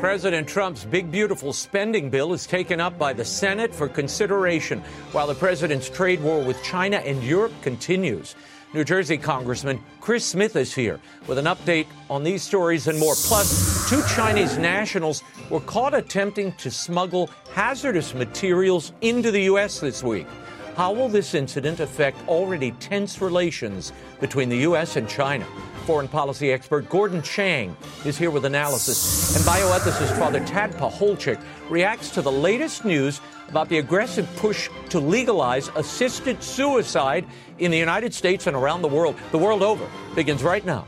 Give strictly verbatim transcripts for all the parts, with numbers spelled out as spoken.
President Trump's big, beautiful spending bill is taken up by the Senate for consideration, while the president's trade war with China and Europe continues. New Jersey Congressman Chris Smith is here with an update on these stories and more. Plus, two Chinese nationals were caught attempting to smuggle hazardous materials into the U S this week. How will this incident affect already tense relations between the U S and China? Foreign policy expert Gordon Chang is here with analysis. And bioethicist Father Tad Pacholczyk reacts to the latest news about the aggressive push to legalize assisted suicide in the United States and around the world. The world over begins right now.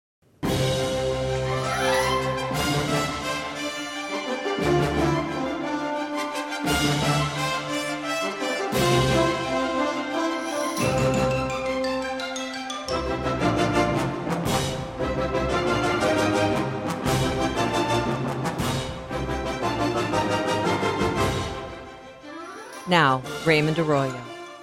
Now, Raymond Arroyo.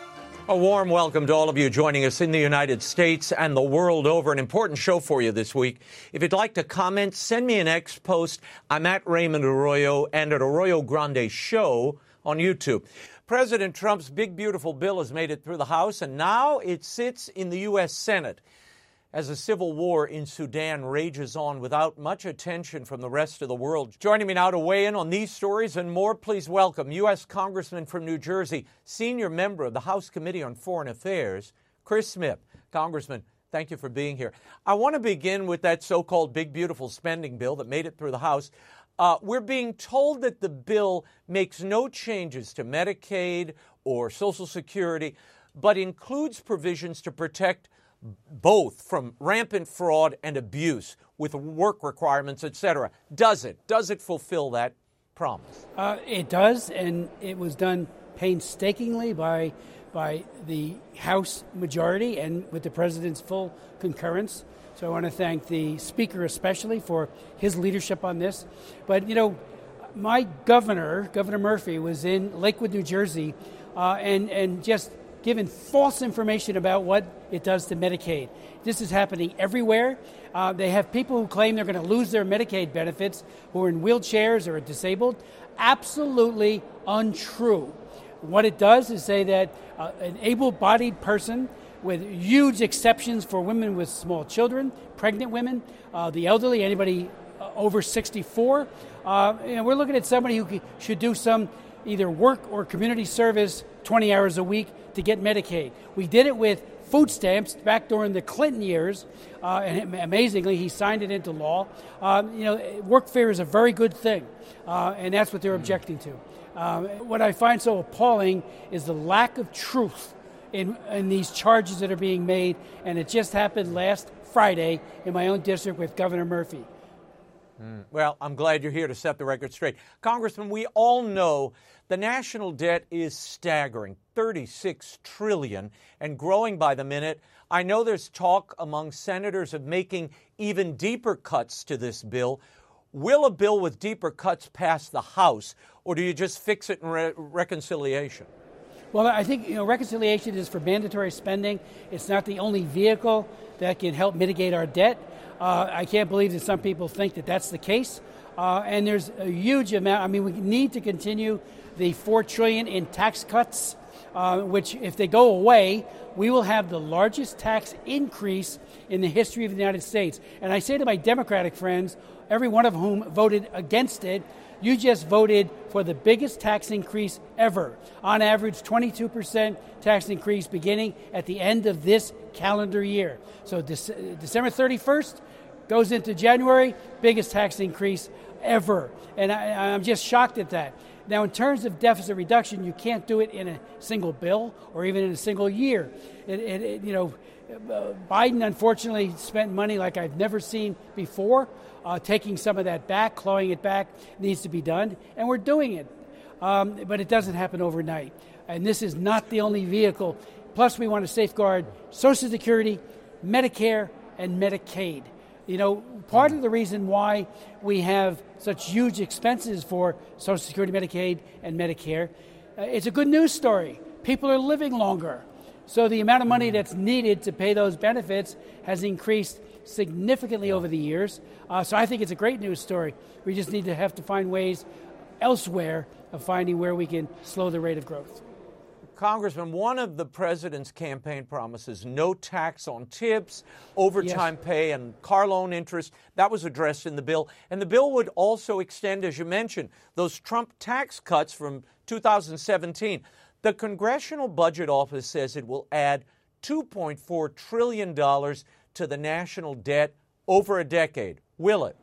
A warm welcome to all of you joining us in the United States and the world over. An important show for you this week. If you'd like to comment, send me an X post. I'm at Raymond Arroyo and at Arroyo Grande Show on YouTube. President Trump's big, beautiful bill has made it through the House, and now it sits in the U S. Senate as the civil war in Sudan rages on without much attention from the rest of the world. Joining me now to weigh in on these stories and more, please welcome U S. Congressman from New Jersey, senior member of the House Committee on Foreign Affairs, Chris Smith. Congressman, thank you for being here. I want to begin with that so-called big, beautiful spending bill that made it through the House. Uh, we're being told that the bill makes no changes to Medicaid or Social Security, but includes provisions to protect both from rampant fraud and abuse with work requirements, et cetera. Does it? Does it fulfill that promise? Uh, it does, and it was done painstakingly by by the House majority and with the president's full concurrence. So I want to thank the Speaker especially for his leadership on this. But, you know, my governor, Governor Murphy, was in Lakewood, New Jersey, uh, and, and just given false information about what it does to Medicaid. This is happening everywhere. Uh, they have people who claim they're going to lose their Medicaid benefits who are in wheelchairs or are disabled. Absolutely untrue. What it does is say that uh, an able-bodied person with huge exceptions for women with small children, pregnant women, uh, the elderly, anybody uh, over sixty-four, uh, and we're looking at somebody who should do some either work or community service twenty hours a week to get Medicaid. We did it with food stamps back during the Clinton years, uh, and amazingly, he signed it into law. Um, you know, workfare is a very good thing, uh, and that's what they're objecting to. Um, what I find so appalling is the lack of truth in, in these charges that are being made, and it just happened last Friday in my own district with Governor Murphy. Mm. Well, I'm glad you're here to set the record straight. Congressman, we all know the national debt is staggering, thirty-six trillion dollars, and growing by the minute. I know there's talk among senators of making even deeper cuts to this bill. Will a bill with deeper cuts pass the House, or do you just fix it in re- reconciliation? Well, I think you know reconciliation is for mandatory spending. It's not the only vehicle that can help mitigate our debt. Uh, I can't believe that some people think that that's the case. Uh, and there's a huge amount. I mean, we need to continue the four trillion dollars in tax cuts, uh, which if they go away, we will have the largest tax increase in the history of the United States. And I say to my Democratic friends, every one of whom voted against it, you just voted for the biggest tax increase ever. On average, twenty-two percent tax increase beginning at the end of this calendar year. So Dece- December thirty-first goes into January, biggest tax increase ever. And I, I'm just shocked at that. Now, in terms of deficit reduction, you can't do it in a single bill or even in a single year. It, it, it, you know, uh, Biden, unfortunately, spent money like I've never seen before. Uh, taking some of that back, clawing it back, needs to be done, and we're doing it. Um, but it doesn't happen overnight. And this is not the only vehicle. Plus, we want to safeguard Social Security, Medicare, and Medicaid. You know, part of the reason why we have such huge expenses for Social Security, Medicaid, and Medicare, uh, it's a good news story. People are living longer. So the amount of money that's needed to pay those benefits has increased significantly over the years. Uh, so I think it's a great news story. We just need to have to find ways elsewhere of finding where we can slow the rate of growth. Congressman, one of the president's campaign promises, no tax on tips, overtime yes. pay, and car loan interest, that was addressed in the bill. And the bill would also extend, as you mentioned, those Trump tax cuts from two thousand seventeen. The Congressional Budget Office says it will add two point four trillion dollars to the national debt over a decade. Will it?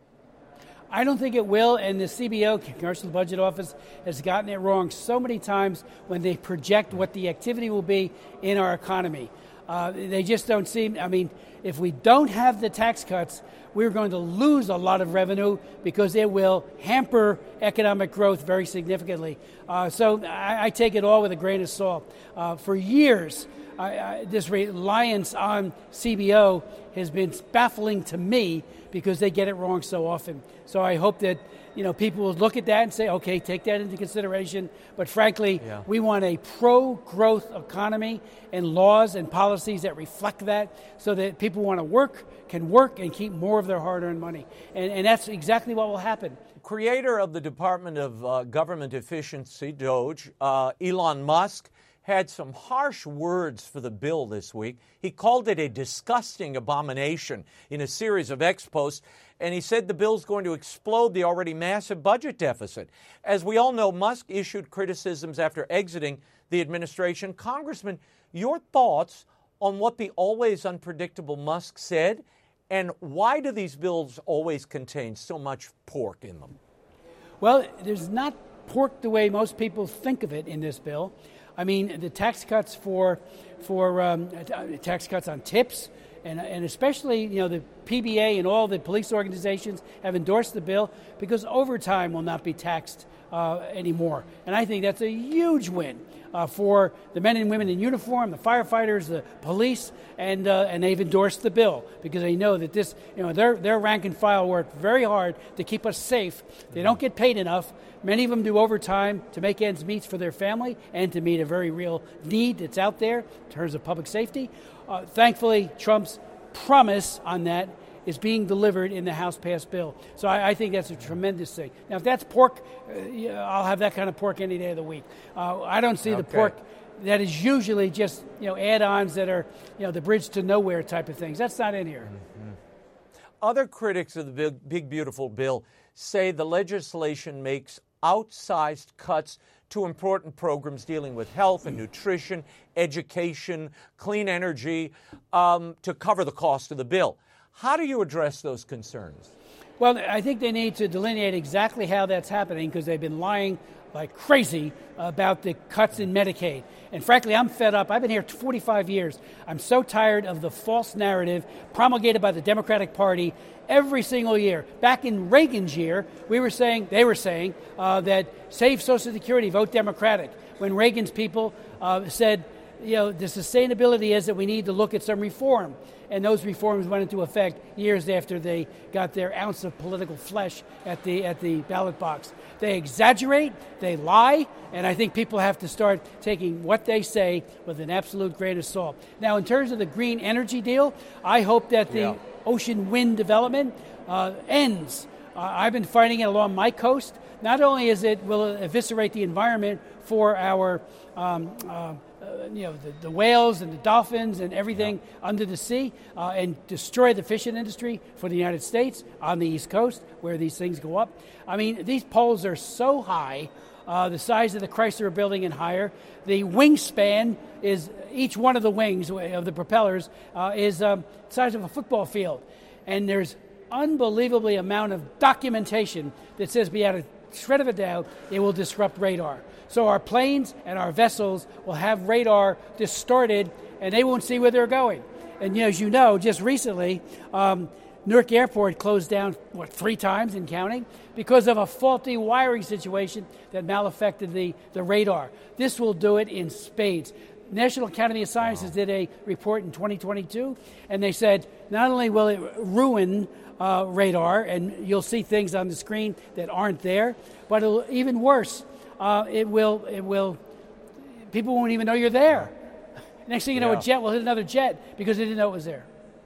I don't think it will, and the C B O, Congressional Budget Office, has gotten it wrong so many times when they project what the activity will be in our economy. Uh, they just don't seem, I mean, if we don't have the tax cuts, we're going to lose a lot of revenue because it will hamper economic growth very significantly. Uh, so I, I take it all with a grain of salt. Uh, for years, I, I, this reliance on C B O has been baffling to me because they get it wrong so often. So I hope that, you know, people will look at that and say, okay, take that into consideration. But frankly, yeah. we want a pro-growth economy and laws and policies that reflect that so that people want to work, can work, and keep more of their hard-earned money. And, and that's exactly what will happen. Creator of the Department of uh, Government Efficiency, DOGE, uh, Elon Musk, had some harsh words for the bill this week. He called it a disgusting abomination in a series of ex-posts, and he said the bill's going to explode the already massive budget deficit. As we all know, Musk issued criticisms after exiting the administration. Congressman, your thoughts on what the always unpredictable Musk said, and why do these bills always contain so much pork in them? Well, there's not pork the way most people think of it in this bill. I mean, the tax cuts for for um, tax cuts on tips, and and especially, you know, the P B A and all the police organizations have endorsed the bill because overtime will not be taxed uh, anymore. And I think that's a huge win uh, for the men and women in uniform, the firefighters, the police, and uh, and they've endorsed the bill because they know that this, you know, their their rank and file work very hard to keep us safe. They don't get paid enough. Many of them do overtime to make ends meet for their family and to meet a very real need that's out there in terms of public safety. Uh, thankfully, Trump's promise on that is being delivered in the House-passed bill. So I, I think that's a tremendous thing. Now, if that's pork, uh, yeah, I'll have that kind of pork any day of the week. Uh, I don't see okay. the pork that is usually just, you know, add-ons that are, you know, the bridge to nowhere type of things. That's not in here. Mm-hmm. Other critics of the big, big, beautiful bill say the legislation makes outsized cuts to important programs dealing with health and nutrition, education, clean energy, um, to cover the cost of the bill. How do you address those concerns? Well, I think they need to delineate exactly how that's happening because they've been lying like crazy about the cuts in Medicaid. And frankly, I'm fed up. I've been here forty-five years. I'm so tired of the false narrative promulgated by the Democratic Party every single year. Back in Reagan's year, we were saying, they were saying uh, that save Social Security, vote Democratic. When Reagan's people uh, said, you know, the sustainability is that we need to look at some reform. And those reforms went into effect years after they got their ounce of political flesh at the at the ballot box. They exaggerate, they lie, and I think people have to start taking what they say with an absolute grain of salt. Now, in terms of the green energy deal, I hope that the yeah. ocean wind development uh, ends. Uh, I've been fighting it along my coast. Not only is it will it eviscerate the environment for our um, uh, Uh, you know, the, the whales and the dolphins and everything yeah. under the sea uh, and destroy the fishing industry for the United States on the East Coast where these things go up. I mean, these poles are so high, uh, the size of the Chrysler building and higher. The wingspan is, each one of the wings of the propellers uh, is um, the size of a football field. And there's unbelievably amount of documentation that says beyond a shred of a doubt it will disrupt radar. So our planes and our vessels will have radar distorted, and they won't see where they're going. And you know, as you know, just recently, um, Newark Airport closed down, what, three times and counting, because of a faulty wiring situation that malaffected the, the radar. This will do it in spades. National Academy of Sciences wow. did a report in twenty twenty-two, and they said not only will it ruin uh, radar, and you'll see things on the screen that aren't there, but it'll, even worse, Uh, it will, it will, people won't even know you're there. Next thing you know, yeah. a jet will hit another jet because they didn't know it was there.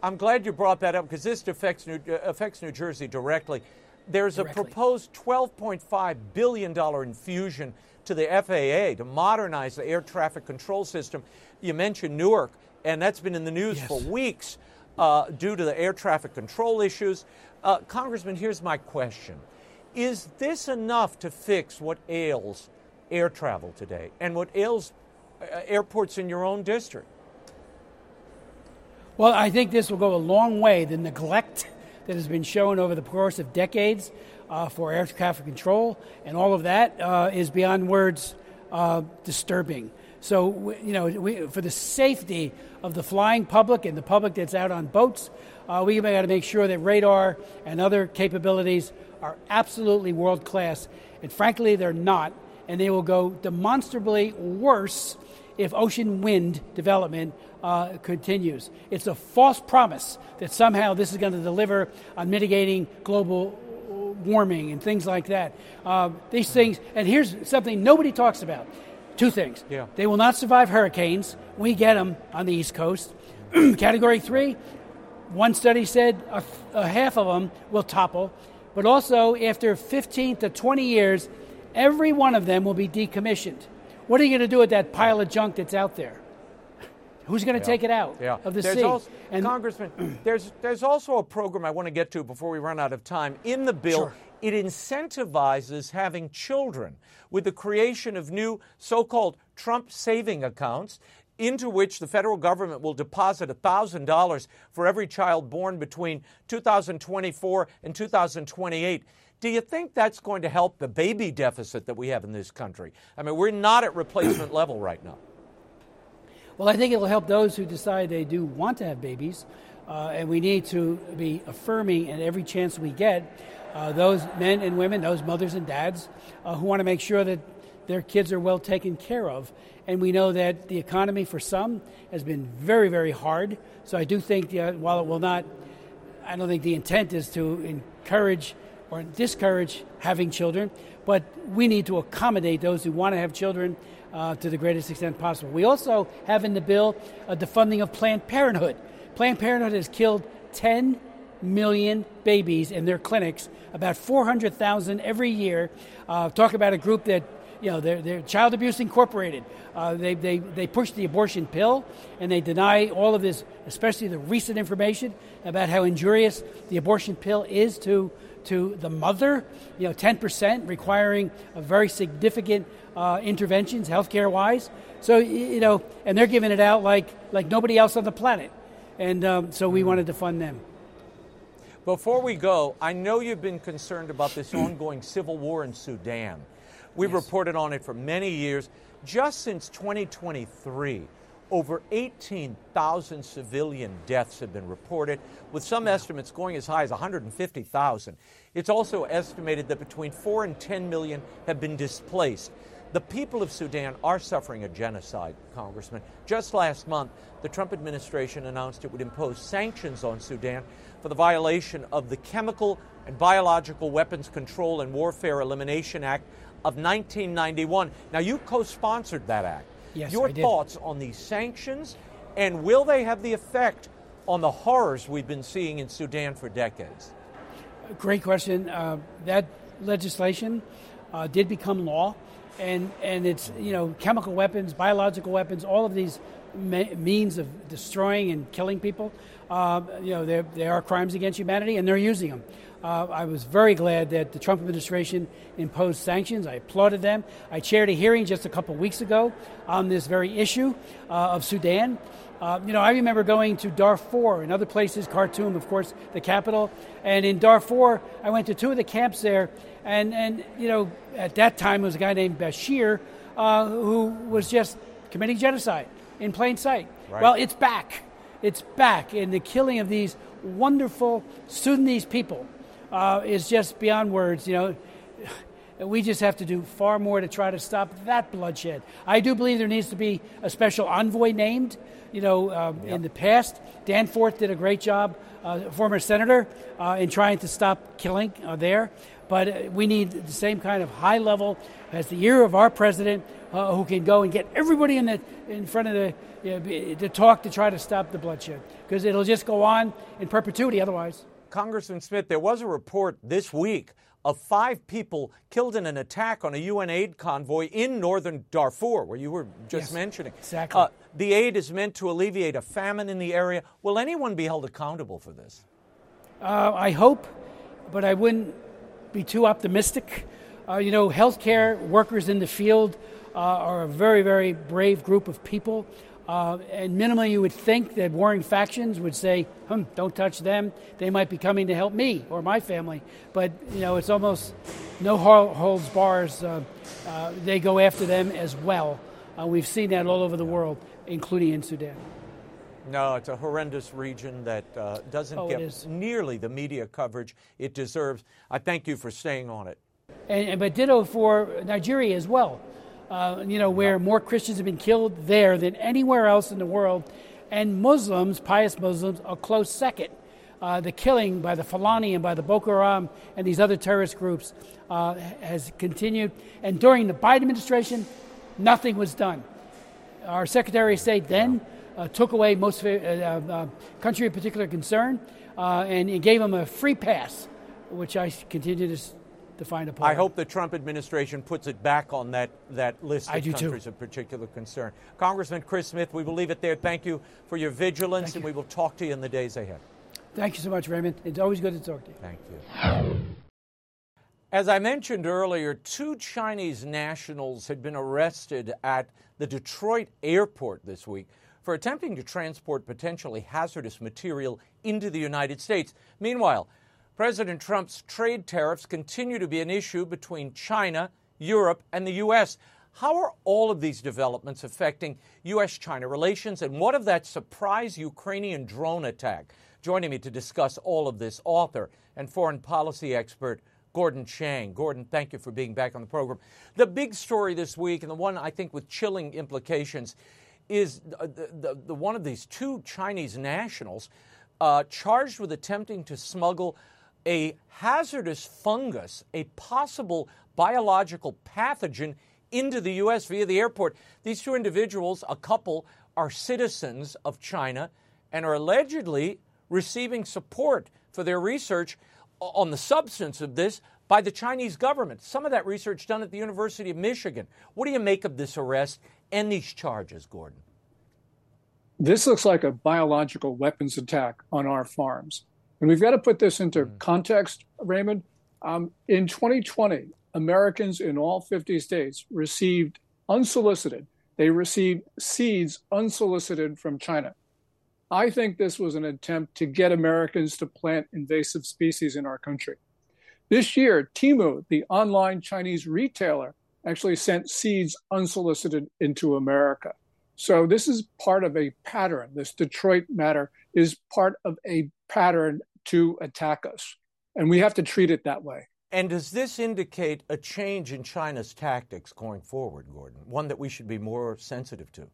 I'm glad you brought that up because this affects New, uh, affects New Jersey directly. There's directly. a proposed twelve point five billion dollars infusion to the F A A to modernize the air traffic control system. You mentioned Newark, and that's been in the news yes. for weeks uh, due to the air traffic control issues. Uh, Congressman, here's my question. Is this enough to fix what ails air travel today and what ails uh, airports in your own district? Well, I think this will go a long way. The neglect that has been shown over the course of decades uh, for air traffic control and all of that uh, is beyond words uh, disturbing. So, you know, we, for the safety of the flying public and the public that's out on boats, uh, we got to make sure that radar and other capabilities are absolutely world class. And frankly, they're not. And they will go demonstrably worse if ocean wind development uh, continues. It's a false promise that somehow this is going to deliver on mitigating global warming and things like that. Uh, these things, and here's something nobody talks about. Two things. Yeah. They will not survive hurricanes. We get them on the East Coast. Category three, one study said a, a half of them will topple. But also, after fifteen to twenty years, every one of them will be decommissioned. What are you going to do with that pile of junk that's out there? Who's going to yeah. take it out yeah. of the there's sea? Also, and Congressman, there's there's also a program I want to get to before we run out of time. In the bill, sure. it incentivizes having children with the creation of new so-called Trump saving accounts into which the federal government will deposit one thousand dollars for every child born between two thousand twenty-four and two thousand twenty-eight. Do you think that's going to help the baby deficit that we have in this country? I mean, we're not at replacement level right now. Well, I think it will help those who decide they do want to have babies, uh, and we need to be affirming at every chance we get uh, those men and women, those mothers and dads uh, who want to make sure that their kids are well taken care of. And we know that the economy for some has been very, very hard. So I do think uh, while it will not, I don't think the intent is to encourage or discourage having children, but we need to accommodate those who want to have children uh, to the greatest extent possible. We also have in the bill uh, the funding of Planned Parenthood. Planned Parenthood has killed ten million babies in their clinics, about four hundred thousand every year. Uh, talk about a group that, you know, they're, they're Child Abuse Incorporated. Uh, they, they, they push the abortion pill, and they deny all of this, especially the recent information about how injurious the abortion pill is to to the mother, you know, ten percent requiring a very significant uh, interventions, healthcare-wise. So, you know, and they're giving it out like like nobody else on the planet. And um, so we wanted to fund them. Before we go, I know you've been concerned about this ongoing civil war in Sudan. We've yes. reported on it for many years. Just since twenty twenty-three, over eighteen thousand civilian deaths have been reported, with some wow. estimates going as high as one hundred fifty thousand. It's also estimated that between four and ten million have been displaced. The people of Sudan are suffering a genocide, Congressman. Just last month, the Trump administration announced it would impose sanctions on Sudan for the violation of the Chemical and Biological Weapons Control and Warfare Elimination Act of nineteen ninety-one. Now, you co-sponsored that act. Yes, Your I did. thoughts on these sanctions, and will they have the effect on the horrors we've been seeing in Sudan for decades? Great question. Uh, that legislation uh, did become law, and and it's, you know, chemical weapons, biological weapons, all of these me- means of destroying and killing people. Uh, you know, they are crimes against humanity, and they're using them. Uh, I was very glad that the Trump administration imposed sanctions. I applauded them. I chaired a hearing just a couple weeks ago on this very issue uh, of Sudan. Uh, you know, I remember going to Darfur and other places, Khartoum, of course, the capital. And in Darfur, I went to two of the camps there. And, and you know, at that time, there was a guy named Bashir uh, who was just committing genocide in plain sight. Right. Well, it's back. It's back. And the killing of these wonderful Sudanese people uh, is just beyond words. You know, we just have to do far more to try to stop that bloodshed. I do believe there needs to be a special envoy named. You know, um, yep. in the past, Danforth did a great job uh, former senator, uh, in trying to stop killing uh, there. But uh, we need the same kind of high level as the ear of our president, uh, who can go and get everybody in the in front of the you know, to talk to try to stop the bloodshed, because it'll just go on in perpetuity otherwise. Congressman Smith, there was a report this week of five people killed in an attack on a U N aid convoy in northern Darfur, where you were just Yes, mentioning. exactly. Uh, the aid is meant to alleviate a famine in the area. Will anyone be held accountable for this? Uh, I hope, but I wouldn't be too optimistic. Uh, you know, healthcare workers in the field uh, are a very, very brave group of people. Uh, and minimally, you would think that warring factions would say, hmm, don't touch them. They might be coming to help me or my family. But, you know, it's almost no holds bars. Uh, uh, they go after them as well. Uh, we've seen that all over the world, including in Sudan. No, it's a horrendous region that uh, doesn't Oh, get nearly the media coverage it deserves. I thank you for staying on it. And, and but ditto for Nigeria as well. Uh, you know, where more Christians have been killed there than anywhere else in the world, and Muslims, pious Muslims, a close second. Uh, the killing by the Fulani and by the Boko Haram and these other terrorist groups uh, has continued. And during the Biden administration, nothing was done. Our Secretary of State then uh, took away most uh, uh, country of particular concern, uh, and he gave them a free pass, which I continue to to find a I hope the Trump administration puts it back on that, that list of I do countries too. of particular concern. Congressman Chris Smith, we will leave it there. Thank you for your vigilance, Thank and you. we will talk to you in the days ahead. Thank you so much, Raymond. It's always good to talk to you. Thank you. As I mentioned earlier, two Chinese nationals had been arrested at the Detroit airport this week for attempting to transport potentially hazardous material into the United States. Meanwhile, President Trump's trade tariffs continue to be an issue between China, Europe, and the U S. How are all of these developments affecting U S China relations, and what of that surprise Ukrainian drone attack? Joining me to discuss all of this, author and foreign policy expert Gordon Chang. Gordon, thank you for being back on the program. The big story this week, and the one I think with chilling implications, is the, the, the one of these two Chinese nationals uh, charged with attempting to smuggle a hazardous fungus, a possible biological pathogen, into the U S via the airport. These two individuals, a couple, are citizens of China and are allegedly receiving support for their research on the substance of this by the Chinese government. Some of that research done at the University of Michigan. What do you make of this arrest and these charges, Gordon? This looks like a biological weapons attack on our farms. And we've got to put this into mm. context, Raymond. Um, in twenty twenty, Americans in all fifty states received unsolicited, they received seeds unsolicited from China. I think this was an attempt to get Americans to plant invasive species in our country. This year, Temu, the online Chinese retailer, actually sent seeds unsolicited into America. So this is part of a pattern. This Detroit matter is part of a pattern to attack us. And we have to treat it that way. And does this indicate a change in China's tactics going forward, Gordon? One that we should be more sensitive to?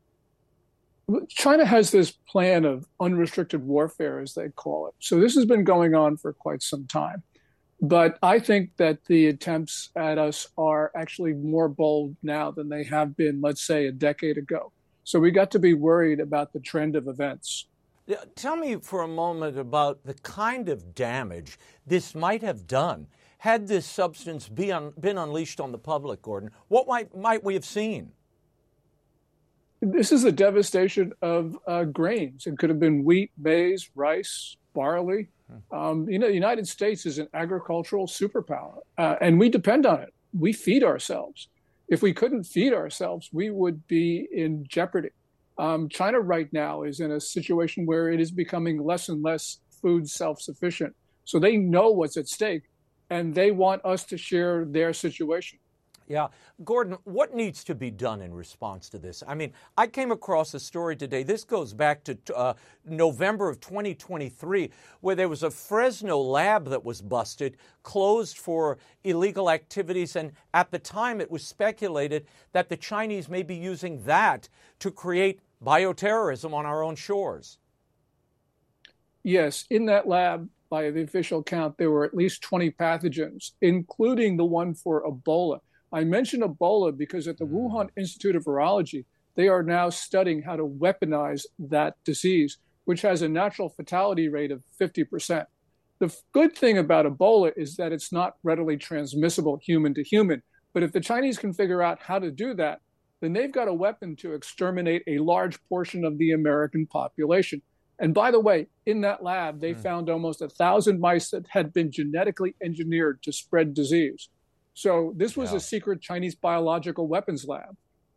China has this plan of unrestricted warfare, as they call it. So this has been going on for quite some time. But I think that the attempts at us are actually more bold now than they have been, let's say, a decade ago. So we got to be worried about the trend of events. Tell me for a moment about the kind of damage this might have done had this substance be un- been unleashed on the public, Gordon. What might, might we have seen? This is a devastation of uh, grains. It could have been wheat, maize, rice, barley. Um, you know, the United States is an agricultural superpower, uh, and we depend on it. We feed ourselves. If we couldn't feed ourselves, we would be in jeopardy. Um, China right now is in a situation where it is becoming less and less food self-sufficient. So they know what's at stake, and they want us to share their situation. Yeah. Gordon, what needs to be done in response to this? I mean, I came across a story today. This goes back to uh, November of twenty twenty-three, where there was a Fresno lab that was busted, closed for illegal activities. And at the time, it was speculated that the Chinese may be using that to create bioterrorism on our own shores. Yes, in that lab, by the official count, there were at least twenty pathogens, including the one for Ebola. I mention Ebola because at the Wuhan Institute of Virology, they are now studying how to weaponize that disease, which has a natural fatality rate of fifty percent. The good thing about Ebola is that it's not readily transmissible human to human. But if the Chinese can figure out how to do that, then they've got a weapon to exterminate a large portion of the American population. And by the way, in that lab, they mm. found almost a thousand mice that had been genetically engineered to spread disease. So this was yeah. a secret Chinese biological weapons lab.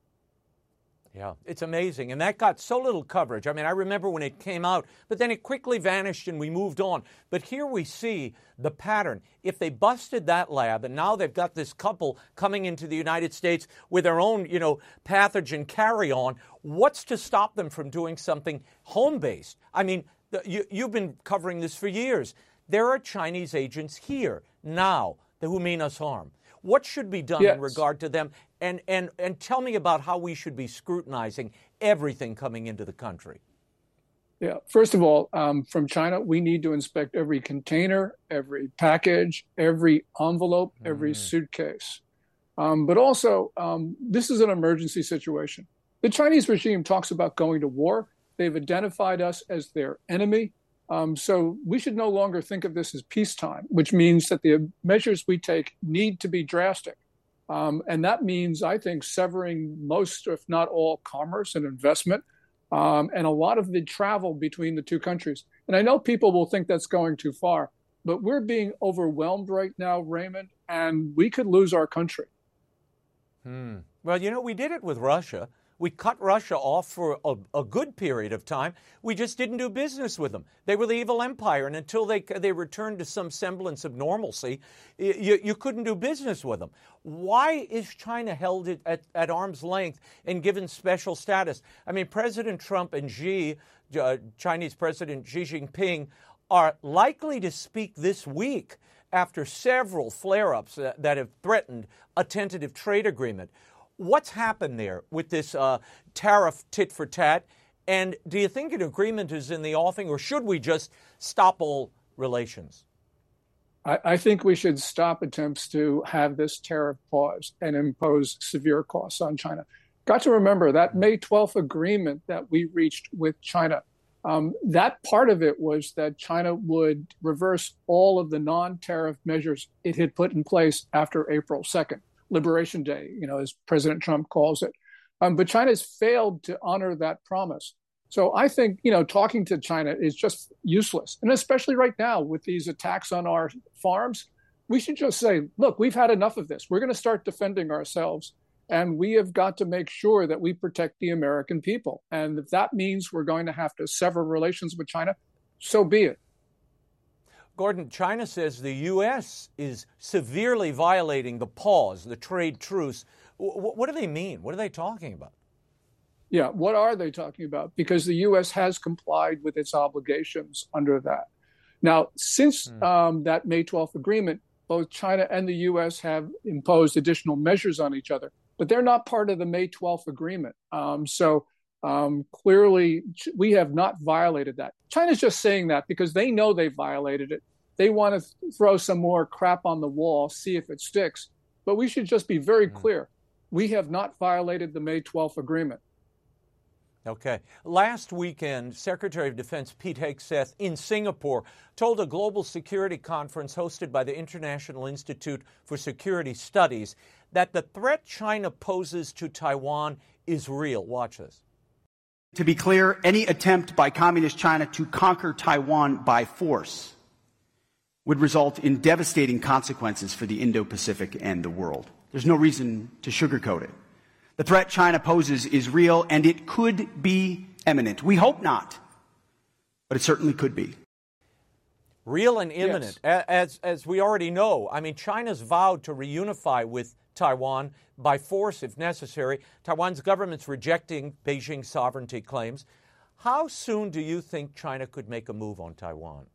Yeah, it's amazing. And that got so little coverage. I mean, I remember when it came out, but then it quickly vanished and we moved on. But here we see the pattern. If they busted that lab and now they've got this couple coming into the United States with their own, you know, pathogen carry-on, what's to stop them from doing something home-based? I mean, the, you, you've been covering this for years. There are Chinese agents here now who mean us harm. What should be done yes. in regard to them? And, and, and tell me about how we should be scrutinizing everything coming into the country. Yeah, first of all, um, from China, we need to inspect every container, every package, every envelope, every mm. suitcase. Um, but also, um, this is an emergency situation. The Chinese regime talks about going to war. They've identified us as their enemy. Um, so we should no longer think of this as peacetime, which means that the measures we take need to be drastic. Um, and that means, I think, severing most, if not all, commerce and investment, um, and a lot of the travel between the two countries. And I know people will think that's going too far, but we're being overwhelmed right now, Raymond, and we could lose our country. Hmm. Well, you know, we did it with Russia. We cut Russia off for a, a good period of time. We just didn't do business with them. They were the evil empire, and until they they returned to some semblance of normalcy, you, you couldn't do business with them. Why is China held at, at arm's length and given special status? I mean, President Trump and Xi, uh, Chinese President Xi Jinping, are likely to speak this week after several flare-ups that, that have threatened a tentative trade agreement. What's happened there with this uh, tariff tit for tat? And do you think an agreement is in the offing, or should we just stop all relations? I, I think we should stop attempts to have this tariff pause and impose severe costs on China. Got to remember that May twelfth agreement that we reached with China, um, that part of it was that China would reverse all of the non-tariff measures it had put in place after April second. Liberation Day, you know, as President Trump calls it. Um, but China's failed to honor that promise. So I think, you know, talking to China is just useless. And especially right now with these attacks on our farms, we should just say, look, we've had enough of this. We're going to start defending ourselves. And we have got to make sure that we protect the American people. And if that means we're going to have to sever relations with China, so be it. Gordon, China says the U S is severely violating the pause, the trade truce. W- what do they mean? What are they talking about? Yeah, what are they talking about? Because the U S has complied with its obligations under that. Now, since hmm. um, that May twelfth agreement, both China and the U S have imposed additional measures on each other, but they're not part of the May twelfth agreement. Um, so Um, clearly, we have not violated that. China's just saying that because they know they violated it. They want to th- throw some more crap on the wall, see if it sticks. But we should just be very mm-hmm. clear. We have not violated the May twelfth agreement. Okay. Last weekend, Secretary of Defense Pete Hegseth in Singapore told a global security conference hosted by the International Institute for Security Studies that the threat China poses to Taiwan is real. Watch this. To be clear, any attempt by Communist China to conquer Taiwan by force would result in devastating consequences for the Indo-Pacific and the world. There's no reason to sugarcoat it. The threat China poses is real, and it could be imminent. We hope not, but it certainly could be. Real and imminent, yes. as, as we already know. I mean, China's vowed to reunify with Taiwan by force if necessary. Taiwan's government's rejecting Beijing's sovereignty claims. How soon do you think China could make a move on Taiwan?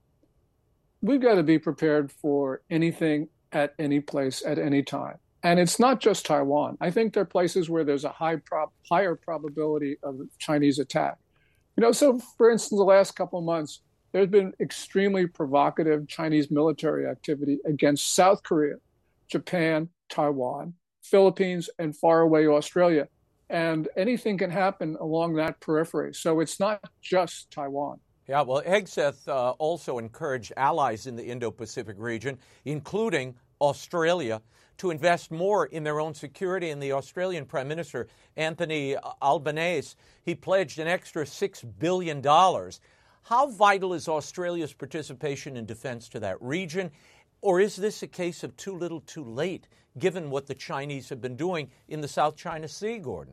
We've got to be prepared for anything at any place at any time. And it's not just Taiwan. I think there are places where there's a high prob- higher probability of Chinese attack. You know, so for instance, the last couple of months, there's been extremely provocative Chinese military activity against South Korea, Japan, Taiwan, Philippines, and faraway Australia. And anything can happen along that periphery. So it's not just Taiwan. Yeah, well, Hegseth uh, also encouraged allies in the Indo-Pacific region, including Australia, to invest more in their own security. And the Australian Prime Minister, Anthony Albanese, he pledged an extra six billion dollars. How vital is Australia's participation in defense to that region? Or is this a case of too little too late, given what the Chinese have been doing in the South China Sea, Gordon?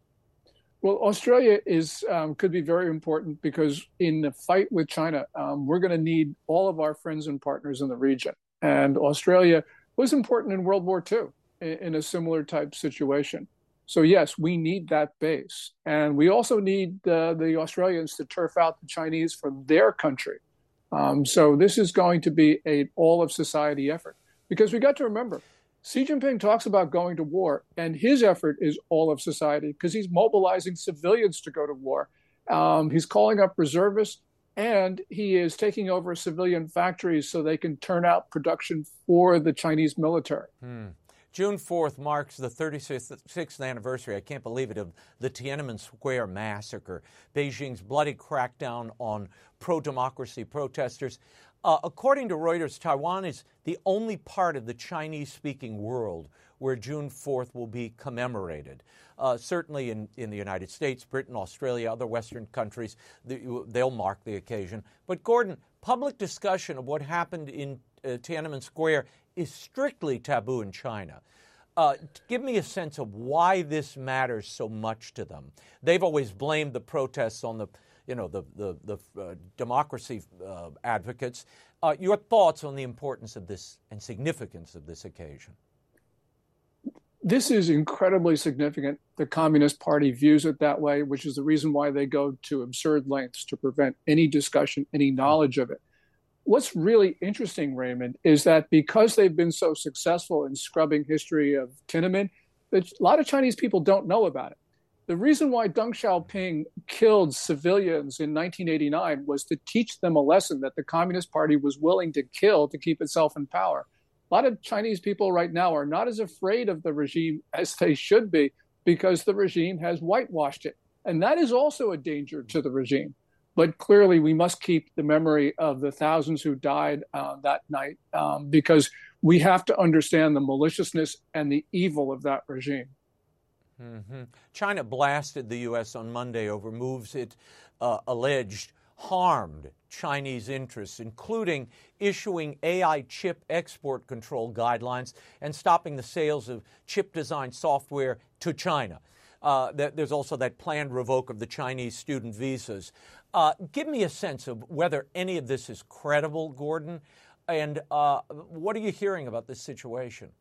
Well, Australia is um, could be very important because in the fight with China, um, we're going to need all of our friends and partners in the region. And Australia was important in World War Two in, in a similar type situation. So, yes, we need that base. And we also need uh, the Australians to turf out the Chinese from their country. Um, so this is going to be an all-of-society effort. Because we got to remember, Xi Jinping talks about going to war, and his effort is all of society because he's mobilizing civilians to go to war. Um, he's calling up reservists, and he is taking over civilian factories so they can turn out production for the Chinese military. Hmm. June fourth marks the thirty-sixth anniversary, I can't believe it, of the Tiananmen Square massacre, Beijing's bloody crackdown on pro-democracy protesters. Uh, according to Reuters, Taiwan is the only part of the Chinese-speaking world where June fourth will be commemorated. Uh, certainly in, in the United States, Britain, Australia, other Western countries, the, they'll mark the occasion. But, Gordon, public discussion of what happened in uh, Tiananmen Square is strictly taboo in China. Uh, give me a sense of why this matters so much to them. They've always blamed the protests on the you know, the, the, the uh, democracy uh, advocates. Uh, your thoughts on the importance of this and significance of this occasion? This is incredibly significant. The Communist Party views it that way, which is the reason why they go to absurd lengths to prevent any discussion, any knowledge of it. What's really interesting, Raymond, is that because they've been so successful in scrubbing history of Tiananmen, a lot of Chinese people don't know about it. The reason why Deng Xiaoping killed civilians in nineteen eighty-nine was to teach them a lesson that the Communist Party was willing to kill to keep itself in power. A lot of Chinese people right now are not as afraid of the regime as they should be because the regime has whitewashed it. And that is also a danger to the regime. But clearly, we must keep the memory of the thousands who died uh, that night um, because we have to understand the maliciousness and the evil of that regime. Mm-hmm. China blasted the U S on Monday over moves it uh, alleged harmed Chinese interests, including issuing A I chip export control guidelines and stopping the sales of chip-designed software to China. Uh, there's also that planned revoke of the Chinese student visas. Uh, give me a sense of whether any of this is credible, Gordon, and uh, what are you hearing about this situation?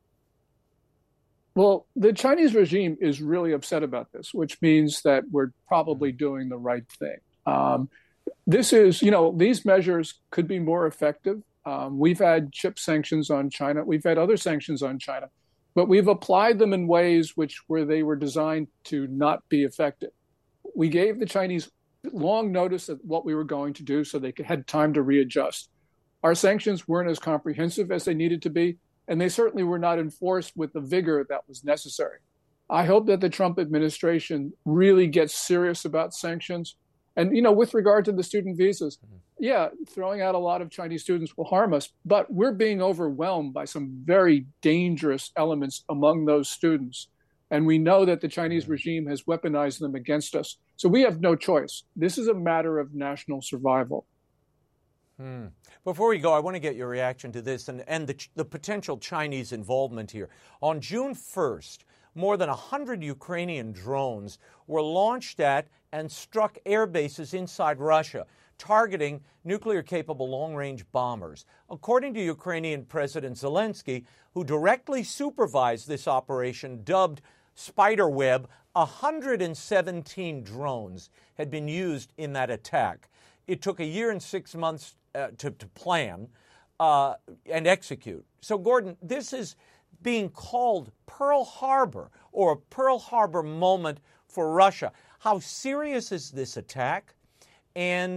Well, the Chinese regime is really upset about this, which means that we're probably doing the right thing. Um, this is, you know, these measures could be more effective. Um, we've had chip sanctions on China. We've had other sanctions on China, but we've applied them in ways which where they were designed to not be effective. We gave the Chinese long notice of what we were going to do so they had time to readjust. Our sanctions weren't as comprehensive as they needed to be, and they certainly were not enforced with the vigor that was necessary. I hope that the Trump administration really gets serious about sanctions. And, you know, with regard to the student visas, yeah, throwing out a lot of Chinese students will harm us, but we're being overwhelmed by some very dangerous elements among those students. And we know that the Chinese regime has weaponized them against us. So we have no choice. This is a matter of national survival. Hmm. Before we go, I want to get your reaction to this and, and the, the potential Chinese involvement here. On June first, more than one hundred Ukrainian drones were launched at and struck air bases inside Russia, targeting nuclear-capable long-range bombers. According to Ukrainian President Zelensky, who directly supervised this operation, dubbed Spiderweb, one hundred seventeen drones had been used in that attack. It took a year and six months uh, to, to plan uh, and execute. So, Gordon, this is being called Pearl Harbor or a Pearl Harbor moment for Russia. How serious is this attack? And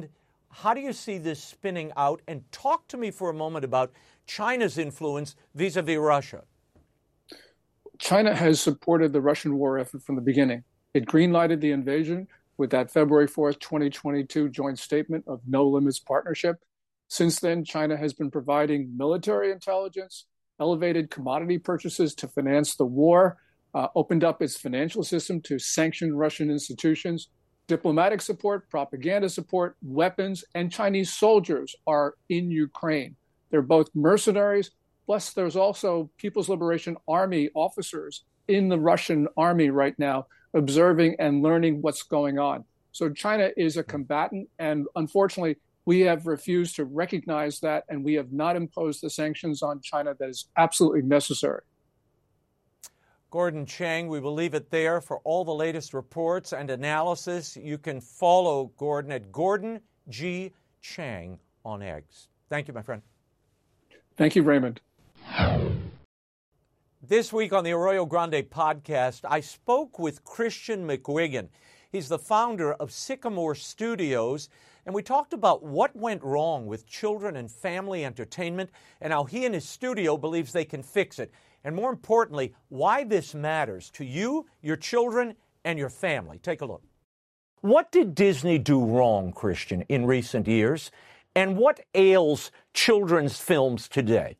How do you see this spinning out? And talk to me for a moment about China's influence vis-a-vis Russia. China has supported the Russian war effort from the beginning. It greenlighted the invasion with that February fourth, twenty twenty-two joint statement of no limits partnership. Since then, China has been providing military intelligence, elevated commodity purchases to finance the war, uh, opened up its financial system to sanction Russian institutions, diplomatic support, propaganda support, weapons, and Chinese soldiers are in Ukraine. They're both mercenaries, plus there's also People's Liberation Army officers in the Russian army right now observing and learning what's going on. So China is a combatant, and unfortunately, we have refused to recognize that, and we have not imposed the sanctions on China that is absolutely necessary. Gordon Chang, we will leave it there. For all the latest reports and analysis, you can follow Gordon at Gordon G. Chang on X. Thank you, my friend. Thank you, Raymond. This week on the Arroyo Grande podcast, I spoke with Christian McGuigan. He's the founder of Sycamore Studios, and we talked about what went wrong with children and family entertainment and how he and his studio believes they can fix it. And more importantly, why this matters to you, your children, and your family. Take a look. What did Disney do wrong, Christian, in recent years? And what ails children's films today?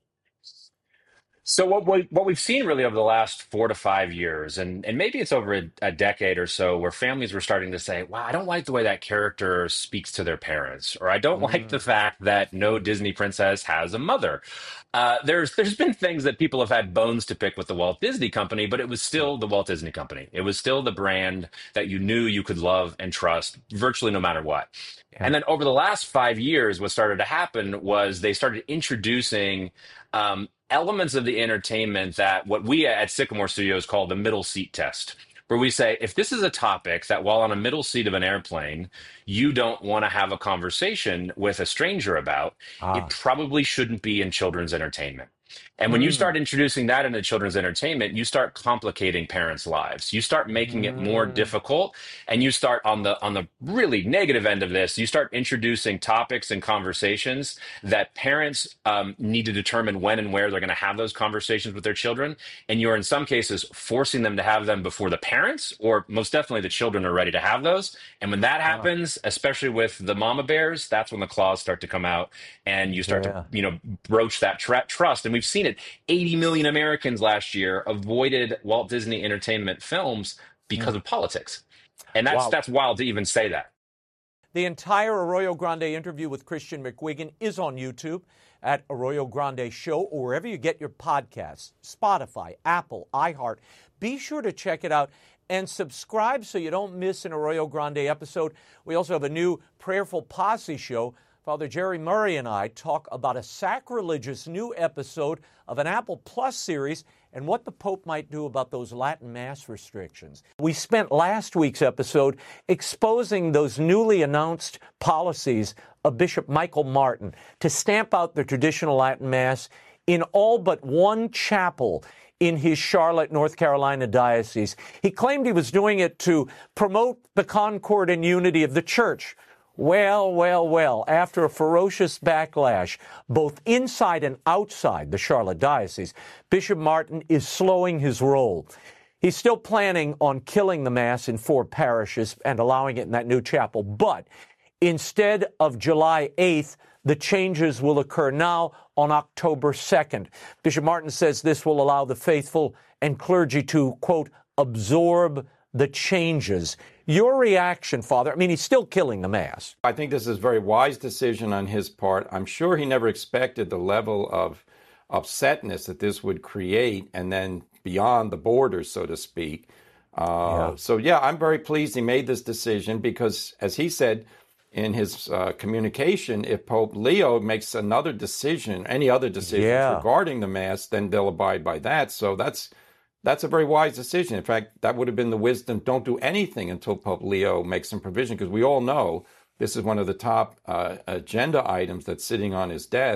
So what we, what we've seen really over the last four to five years, and, and maybe it's over a, a decade or so, where families were starting to say, wow, I don't like the way that character speaks to their parents, or I don't mm. like the fact that no Disney princess has a mother. Uh, there's there's been things that people have had bones to pick with the Walt Disney Company, but it was still the Walt Disney Company. It was still the brand that you knew you could love and trust virtually no matter what. Yeah. And then over the last five years, what started to happen was they started introducing um, elements of the entertainment that what we at Sycamore Studios call the middle seat test, where we say, if this is a topic that while on a middle seat of an airplane, you don't want to have a conversation with a stranger about, ah. it probably shouldn't be in children's entertainment. And when mm. you start introducing that into children's entertainment, you start complicating parents' lives. You start making it more mm. difficult, and you start on the on the really negative end of this, you start introducing topics and conversations that parents um, need to determine when and where they're going to have those conversations with their children. And you're in some cases forcing them to have them before the parents, or most definitely the children are ready to have those. And when that happens, oh. especially with the mama bears, that's when the claws start to come out, and you start yeah. to, you know, broach that tra- trust. And we've seen it. eighty million Americans last year avoided Walt Disney Entertainment films because mm. of politics. And that's wow. that's wild to even say that. The entire Arroyo Grande interview with Christian McGuigan is on YouTube at Arroyo Grande Show, or wherever you get your podcasts, Spotify, Apple, iHeart. Be sure to check it out and subscribe so you don't miss an Arroyo Grande episode. We also have a new Prayerful Posse show. Father Jerry Murray and I talk about a sacrilegious new episode of an Apple Plus series and what the Pope might do about those Latin Mass restrictions. We spent last week's episode exposing those newly announced policies of Bishop Michael Martin to stamp out the traditional Latin Mass in all but one chapel in his Charlotte, North Carolina diocese. He claimed he was doing it to promote the concord and unity of the church. Well, well, well, after a ferocious backlash, both inside and outside the Charlotte diocese, Bishop Martin is slowing his roll. He's still planning on killing the Mass in four parishes and allowing it in that new chapel. But instead of July eighth, the changes will occur now on October second. Bishop Martin says this will allow the faithful and clergy to, quote, absorb the changes. Your reaction, Father? I mean, he's still killing the Mass. I think this is a very wise decision on his part. I'm sure he never expected the level of upsetness that this would create, and then beyond the borders, so to speak. Uh, yeah. So, yeah, I'm very pleased he made this decision because, as he said in his uh, communication, if Pope Leo makes another decision, any other decision yeah. regarding the Mass, then they'll abide by that. So that's That's a very wise decision. In fact, that would have been the wisdom. Don't do anything until Pope Leo makes some provision, because we all know this is one of the top uh, agenda items that's sitting on his desk.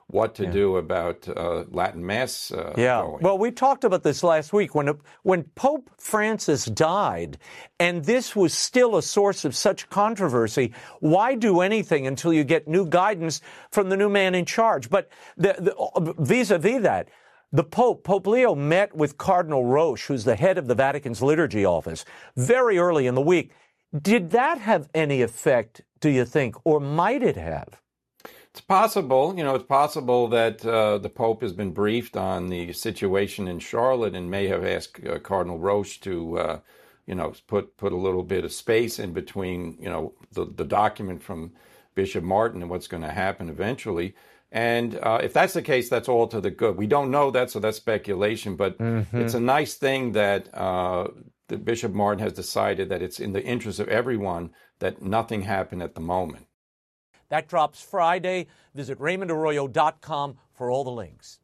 what to Yeah. do about uh, Latin Mass uh, Yeah. going. Well, we talked about this last week when when Pope Francis died, and this was still a source of such controversy. Why do anything until you get new guidance from the new man in charge? But the, the, vis-a-vis that, the Pope, Pope Leo, met with Cardinal Roche, who's the head of the Vatican's liturgy office, very early in the week. Did that have any effect, do you think, or might it have? It's possible, you know, it's possible that uh, the Pope has been briefed on the situation in Charlotte and may have asked uh, Cardinal Roche to, uh, you know, put put a little bit of space in between, you know, the, the document from Bishop Martin and what's going to happen eventually. And uh, if that's the case, that's all to the good. We don't know that, so that's speculation. But mm-hmm. it's a nice thing that uh, the Bishop Martin has decided that it's in the interest of everyone that nothing happen at the moment. That drops Friday. Visit Raymond Arroyo dot com for all the links.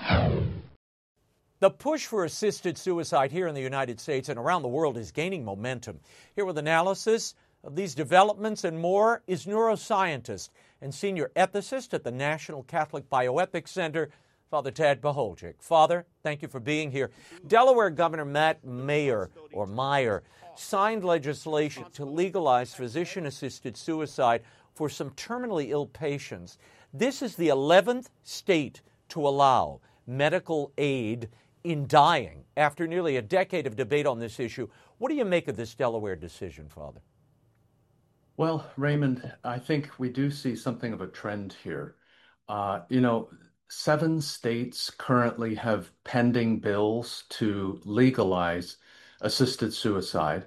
The push for assisted suicide here in the United States and around the world is gaining momentum. Here with analysis of these developments and more is neuroscientist and senior ethicist at the National Catholic Bioethics Center, Father Tad Pacholczyk. Father, thank you for being here. Delaware Governor Matt Mayer, or Meyer, signed legislation to legalize physician-assisted suicide for some terminally ill patients. This is the eleventh state to allow medical aid in dying after nearly a decade of debate on this issue. What do you make of this Delaware decision, Father? Well, Raymond, I think we do see something of a trend here. Uh, you know, seven states currently have pending bills to legalize assisted suicide.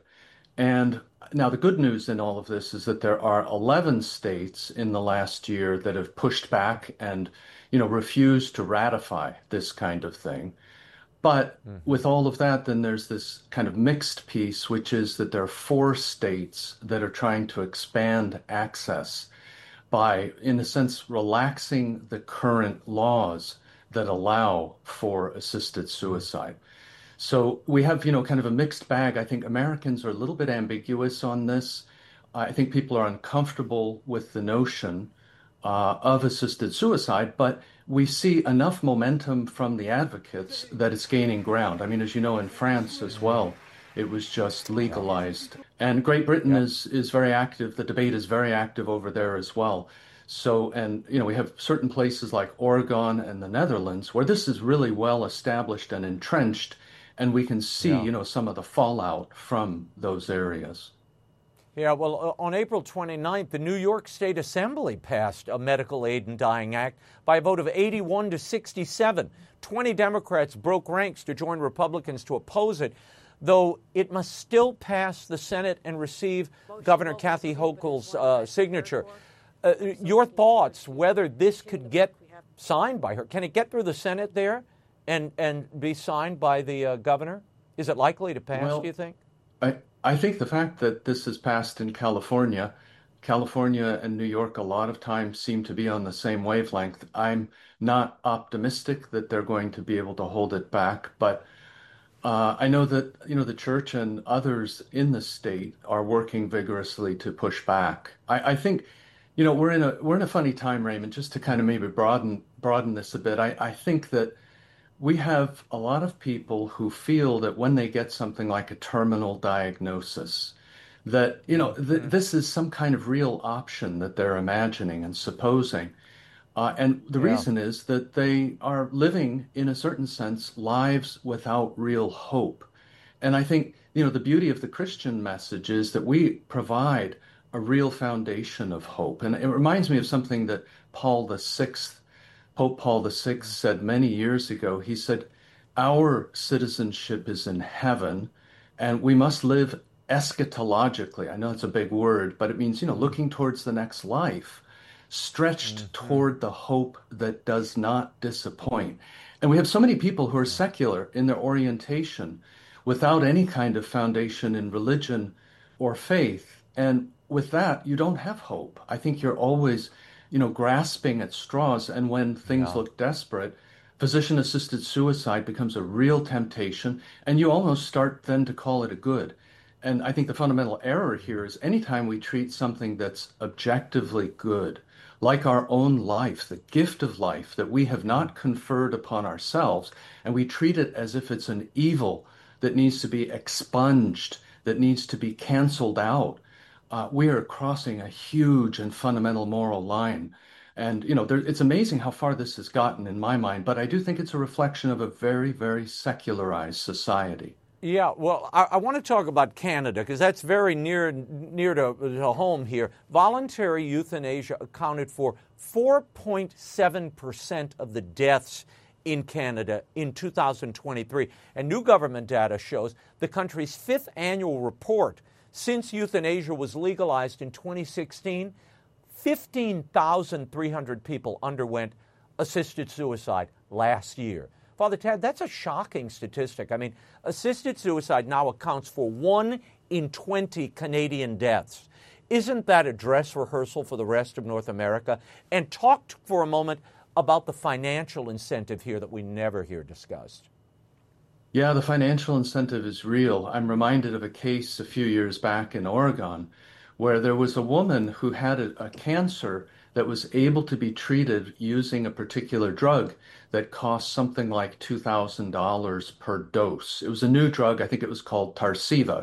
And now the good news in all of this is that there are eleven states in the last year that have pushed back and, you know, refused to ratify this kind of thing. But mm-hmm. with all of that, then there's this kind of mixed piece, which is that there are four states that are trying to expand access by, in a sense, relaxing the current laws that allow for assisted suicide. So we have, you know, kind of a mixed bag. I think Americans are a little bit ambiguous on this. I think people are uncomfortable with the notion uh, of assisted suicide, but we see enough momentum from the advocates that it's gaining ground. I mean, as you know, in France as well, it was just legalized. And Great Britain yeah. is, is very active. The debate is very active over there as well. So, and, you know, we have certain places like Oregon and the Netherlands where this is really well established and entrenched. And we can see, yeah. you know, some of the fallout from those areas. Yeah, well, on April twenty-ninth, the New York State Assembly passed a Medical Aid in Dying Act by a vote of eighty-one to sixty-seven. twenty Democrats broke ranks to join Republicans to oppose it, though it must still pass the Senate and receive Governor Kathy Hochul's uh, signature. Uh, your thoughts, whether this could get signed by her? Can it get through the Senate there and, and be signed by the uh, governor? Is it likely to pass, well, do you think? I, I think the fact that this is passed in California, California and New York a lot of times seem to be on the same wavelength. I'm not optimistic that they're going to be able to hold it back, but uh, I know that, you know, the church and others in the state are working vigorously to push back. I, I think, you know, we're in a we're in a funny time, Raymond, just to kind of maybe broaden broaden this a bit. I, I think that we have a lot of people who feel that when they get something like a terminal diagnosis, that, you know, th- this is some kind of real option that they're imagining and supposing. Uh, and the yeah. reason is that they are living, in a certain sense, lives without real hope. And I think, you know, the beauty of the Christian message is that we provide a real foundation of hope. And it reminds me of something that Paul the Sixth Pope Paul the Sixth said many years ago. He said, our citizenship is in heaven, and we must live eschatologically. I know it's a big word, but it means, you know, looking towards the next life, stretched mm-hmm. toward the hope that does not disappoint. And we have so many people who are secular in their orientation without any kind of foundation in religion or faith. And with that, you don't have hope. I think you're always, you know, grasping at straws. And when things yeah. look desperate, physician-assisted suicide becomes a real temptation, and you almost start then to call it a good. And I think the fundamental error here is anytime we treat something that's objectively good, like our own life, the gift of life that we have not conferred upon ourselves, and we treat it as if it's an evil that needs to be expunged, that needs to be canceled out. Uh, we are crossing a huge and fundamental moral line. And, you know, there, it's amazing how far this has gotten in my mind, but I do think it's a reflection of a very, very secularized society. Yeah, well, I, I want to talk about Canada because that's very near near to, to home here. Voluntary euthanasia accounted for four point seven percent of the deaths in Canada in two thousand twenty-three. And new government data shows the country's fifth annual report since euthanasia was legalized in twenty sixteen, fifteen thousand three hundred people underwent assisted suicide last year. Father Tad, that's a shocking statistic. I mean, assisted suicide now accounts for one in twenty Canadian deaths. Isn't that a dress rehearsal for the rest of North America? And talk for a moment about the financial incentive here that we never hear discussed. Yeah, the financial incentive is real. I'm reminded of a case a few years back in Oregon where there was a woman who had a, a cancer that was able to be treated using a particular drug that cost something like two thousand dollars per dose. It was a new drug. I think it was called Tarceva.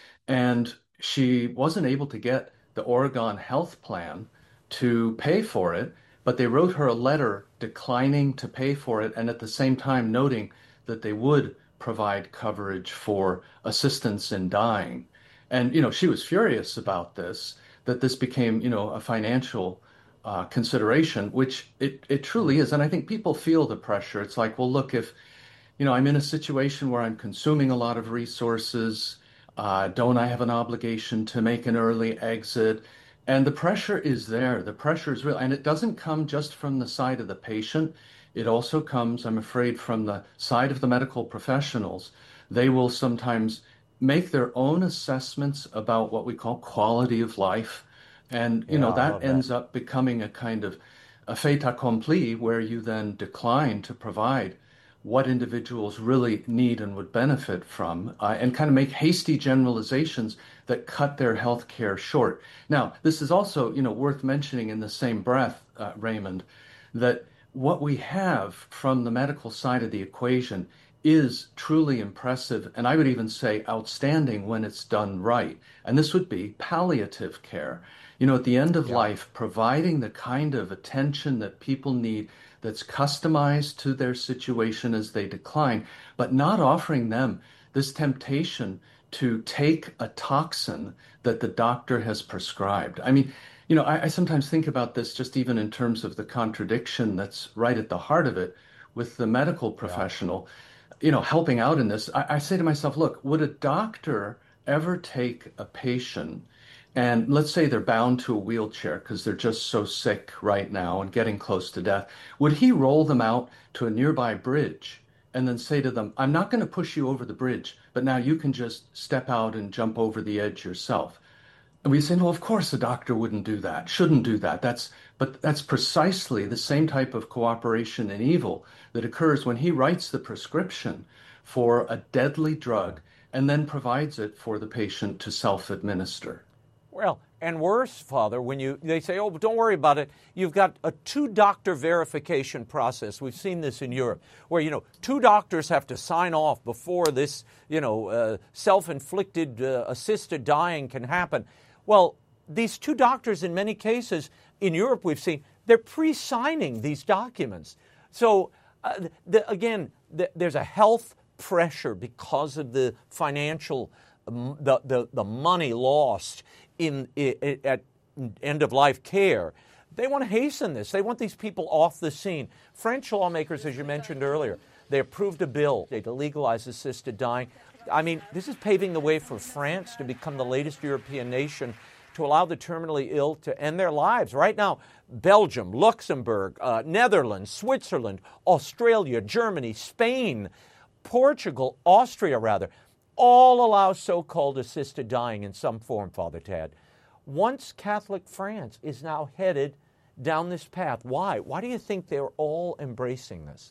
And she wasn't able to get the Oregon Health Plan to pay for it, but they wrote her a letter declining to pay for it and at the same time noting that they would provide coverage for assistance in dying. And, you know, she was furious about this, that this became, you know, a financial Uh, consideration, which it, it truly is. And I think people feel the pressure. It's like, well, look, if, you know, I'm in a situation where I'm consuming a lot of resources, uh, don't I have an obligation to make an early exit? And the pressure is there. The pressure is real. And it doesn't come just from the side of the patient. It also comes, I'm afraid, from the side of the medical professionals. They will sometimes make their own assessments about what we call quality of life. And, you yeah, know, that ends that. up becoming a kind of a fait accompli where you then decline to provide what individuals really need and would benefit from uh, and kind of make hasty generalizations that cut their health care short. Now, this is also, you know, worth mentioning in the same breath, uh, Raymond, that what we have from the medical side of the equation is truly impressive, and I would even say outstanding when it's done right. And this would be palliative care. You know, at the end of yeah. life, providing the kind of attention that people need that's customized to their situation as they decline, but not offering them this temptation to take a toxin that the doctor has prescribed. I mean, you know, I, I sometimes think about this just even in terms of the contradiction that's right at the heart of it with the medical professional, yeah. you know, helping out in this. I, I say to myself, look, would a doctor ever take a patient and let's say they're bound to a wheelchair because they're just so sick right now and getting close to death, would he roll them out to a nearby bridge and then say to them, I'm not going to push you over the bridge, but now you can just step out and jump over the edge yourself? And we say, no, of course a doctor wouldn't do that, shouldn't do that. That's, but that's precisely the same type of cooperation in evil that occurs when he writes the prescription for a deadly drug and then provides it for the patient to self-administer. Well, and worse, Father, when you they say, oh, but don't worry about it. You've got a two-doctor verification process. We've seen this in Europe, where, you know, two doctors have to sign off before this, you know, uh, self-inflicted uh, assisted dying can happen. Well, these two doctors, in many cases, in Europe we've seen, they're pre-signing these documents. So, uh, the, again, the, there's a health pressure because of the financial, um, the, the, the money lost in, in at end-of-life care. They want to hasten this. They want these people off the scene. French lawmakers, as you mentioned earlier, they approved a bill to legalize assisted dying. I mean, this is paving the way for France to become the latest European nation to allow the terminally ill to end their lives. Right now, Belgium, Luxembourg, uh, Netherlands, Switzerland, Australia, Germany, Spain, Portugal, Austria, rather, all allow so-called assisted dying in some form, Father Tad. Once Catholic France is now headed down this path. Why? Why do you think they're all embracing this?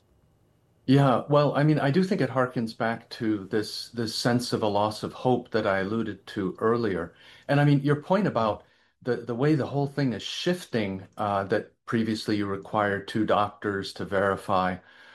Yeah, well, I mean, I do think it harkens back to this this sense of a loss of hope that I alluded to earlier. And I mean, your point about the, the way the whole thing is shifting, uh, that previously you required two doctors to verify.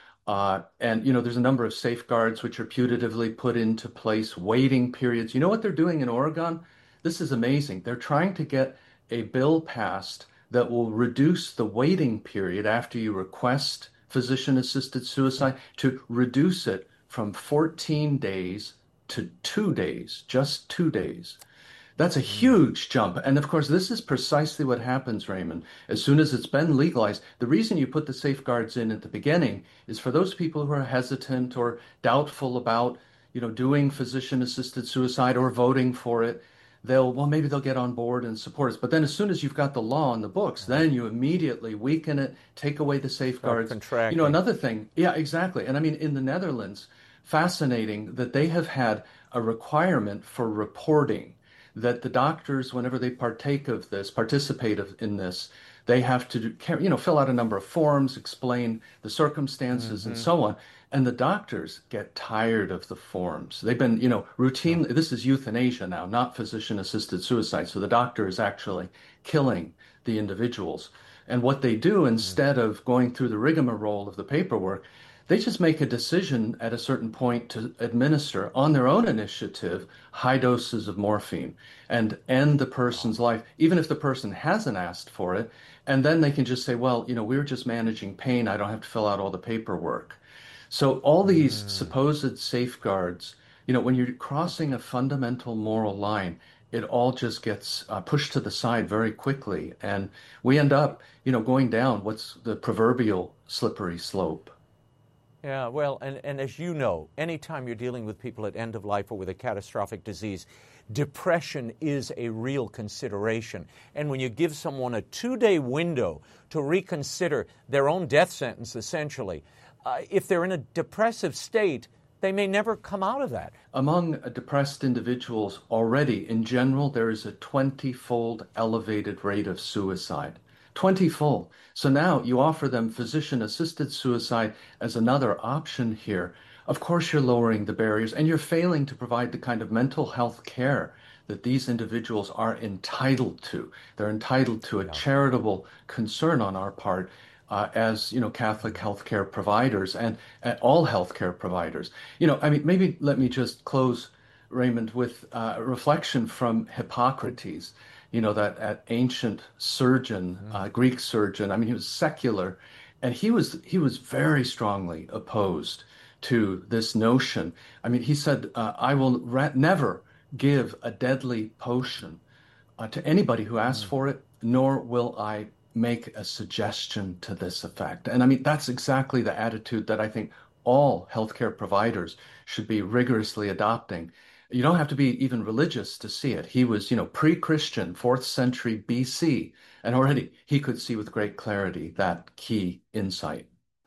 Uh, and, you know, there's a number of safeguards which are putatively put into place, waiting periods. You know what they're doing in Oregon? This is amazing. They're trying to get a bill passed that will reduce the waiting period after you request physician-assisted suicide, to reduce it from fourteen days to two days, just two days. That's a huge jump. And of course, this is precisely what happens, Raymond. As soon as it's been legalized, the reason you put the safeguards in at the beginning is for those people who are hesitant or doubtful about, you know, doing physician-assisted suicide or voting for it. They'll, well, maybe they'll get on board and support us. But then as soon as you've got the law on the books, then you immediately weaken it, take away the safeguards. You know, another thing, yeah, exactly. And I mean, in the Netherlands, fascinating that they have had a requirement for reporting, that the doctors, whenever they partake of this, participate in this, they have to, do, you know, fill out a number of forms, explain the circumstances, mm-hmm. and so on. And the doctors get tired of the forms. They've been, you know, routinely, this is euthanasia now, not physician-assisted suicide. So the doctor is actually killing the individuals. And what they do, instead mm-hmm. of going through the rigmarole of the paperwork, they just make a decision at a certain point to administer on their own initiative high doses of morphine and end the person's life, even if the person hasn't asked for it. And then they can just say, well, you know, we're just managing pain. I don't have to fill out all the paperwork. So all these mm. supposed safeguards, you know, when you're crossing a fundamental moral line, it all just gets uh, pushed to the side very quickly. And we end up, you know, going down what's the proverbial slippery slope. Yeah, well, and, and as you know, anytime you're dealing with people at end of life or with a catastrophic disease, depression is a real consideration. And when you give someone a two-day window to reconsider their own death sentence, essentially, uh, if they're in a depressive state, they may never come out of that. Among depressed individuals already, in general, there is a twenty-fold elevated rate of suicide. twenty-fold. So now you offer them physician-assisted suicide as another option here. Of course, you're lowering the barriers, and you're failing to provide the kind of mental health care that these individuals are entitled to. They're entitled to a charitable concern on our part uh, as, you know, Catholic healthcare providers and, and all healthcare providers. You know, I mean, maybe let me just close, Raymond, with uh, a reflection from Hippocrates. You know, that, that ancient surgeon, uh, Greek surgeon. I mean, he was secular, and he was he was very strongly opposed to this notion. I mean, he said, uh, I will ra- never give a deadly potion uh, to anybody who asks mm. for it, nor will I make a suggestion to this effect. And I mean, that's exactly the attitude that I think all healthcare providers should be rigorously adopting. You don't have to be even religious to see it. He was, you know, pre-Christian, fourth century B C, and already he could see with great clarity that key insight.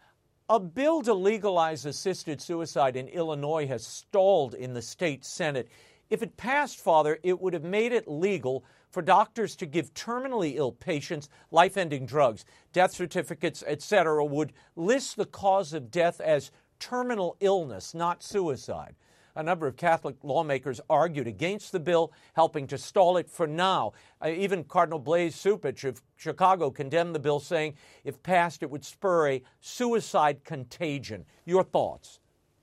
A bill to legalize assisted suicide in Illinois has stalled in the state Senate. If it passed, Father, it would have made it legal for doctors to give terminally ill patients life-ending drugs. Death certificates, et cetera, would list the cause of death as terminal illness, not suicide. A number of Catholic lawmakers argued against the bill, helping to stall it for now. Uh, even Cardinal Blaise Cupich of Chicago condemned the bill, saying if passed, it would spur a suicide contagion. Your thoughts?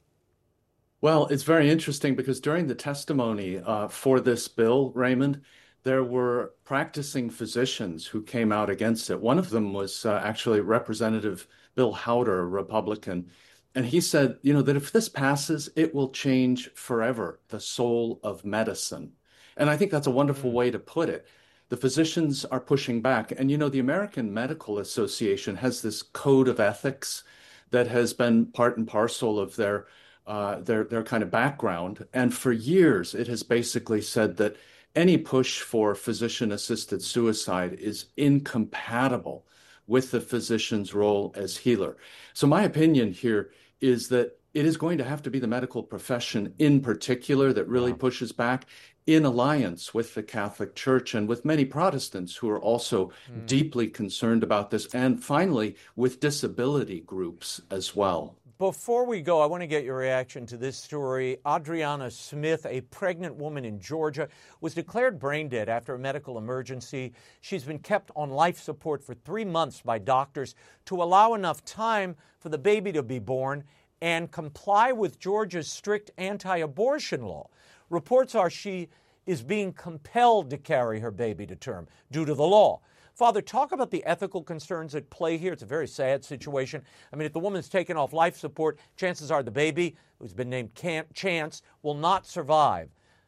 Well, it's very interesting because during the testimony uh, for this bill, Raymond, there were practicing physicians who came out against it. One of them was uh, actually Representative Bill Howder, a Republican. And he said, you know, that if this passes, it will change forever the soul of medicine. And I think that's a wonderful way to put it. The physicians are pushing back. And, you know, the American Medical Association has this code of ethics that has been part and parcel of their, uh, their, their kind of background. And for years, it has basically said that any push for physician-assisted suicide is incompatible with the physician's role as healer. So my opinion here is that it is going to have to be the medical profession in particular that really wow. pushes back, in alliance with the Catholic Church and with many Protestants who are also mm. deeply concerned about this, and finally with disability groups as well. Before we go, I want to get your reaction to this story. Adriana Smith, a pregnant woman in Georgia, was declared brain dead after a medical emergency. She's been kept on life support for three months by doctors to allow enough time for the baby to be born and comply with Georgia's strict anti-abortion law. Reports are she is being compelled to carry her baby to term due to the law. Father, talk about the ethical concerns at play here. It's a very sad situation. I mean, if the woman's taken off life support, chances are the baby, who's been named Chance, will not survive.